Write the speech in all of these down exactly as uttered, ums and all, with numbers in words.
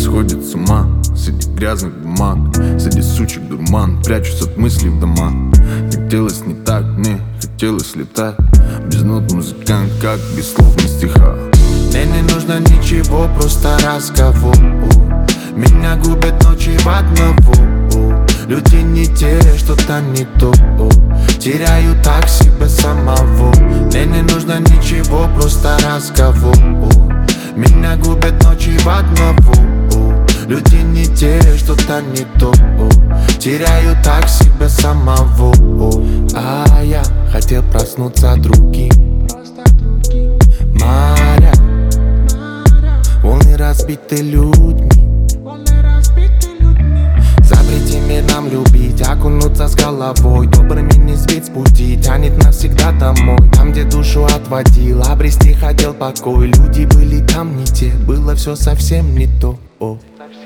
сходит с ума среди грязных бумаг, среди сучек дурман, прячусь от мыслей в дома. Хотелось не так, мне хотелось летать, без нот музыкант, как без слов на стихах. Мне не нужно ничего, просто разговор. Меня губят ночи в одного. Люди не те, что-то не то. Теряю так себя самого. Мне не нужно ничего, просто разговор. Меня губят ночи в одного. Люди не те, что-то не то. Теряю так себя самого. А я хотел проснуться другим. Моря, волны разбиты людьми. Запрети мир нам любить, окунуться с головой. Добрыми не сбить с пути, тянет навсегда домой. Там, где душу отводил, обрести хотел покой. Люди были там не те, было все совсем не то. О.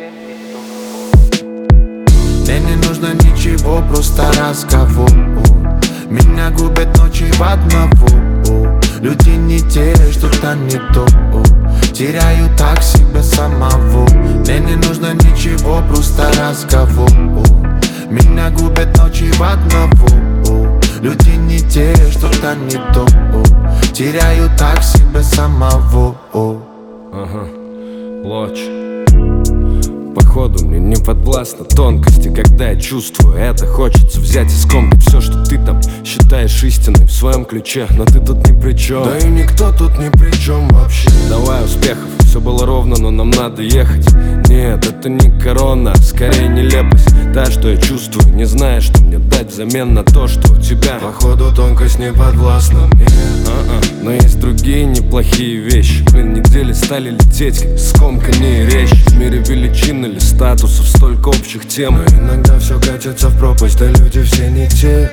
Мне не нужно ничего, просто разговор. Меня губят ночи в одного. Люди не те, что-то не то. Теряю так себя самого. Мне не нужно ничего, просто разговор. Меня губят ночи в одного. Люди не те, что-то не то. Теряю так себя самого. Ага, Лоч. Походу мне не подвластны тонкости, когда я чувствую это. Хочется взять и скомкать все, что ты там считаешь истиной в своем ключе. Но ты тут ни при чем. Да и никто тут ни при чем вообще. Давай успехов, все было ровно, но нам надо ехать. Нет, это не корона, скорее нелепость. Та, что я чувствую, не зная, что мне дать взамен на то, что у тебя. Походу тонкость не подвластна мне. А-а. Но есть другие неплохие вещи. Блин, недели стали лететь, как скомканные речи. В мире величин или статусов столько общих тем. Но иногда все катится в пропасть, да люди все не те.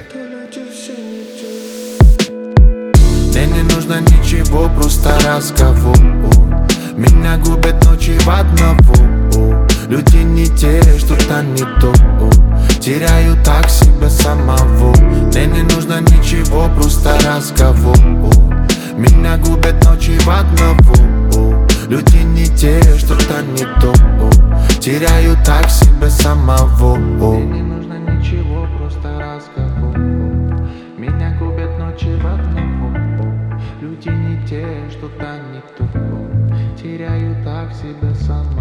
Мне не нужно ничего, просто разговор. Меня губят ночи в одного. Люди не те, что-то не то. Теряю так себя самого. Мне не нужно ничего, просто разговор. Меня губят ночи в одного. Люди не те, что-то не то. Теряю так себя самого. Мне не нужно ничего, просто разговор. Меня губят ночи в одного. Люди не те, что-то не то. Теряю так себя самого.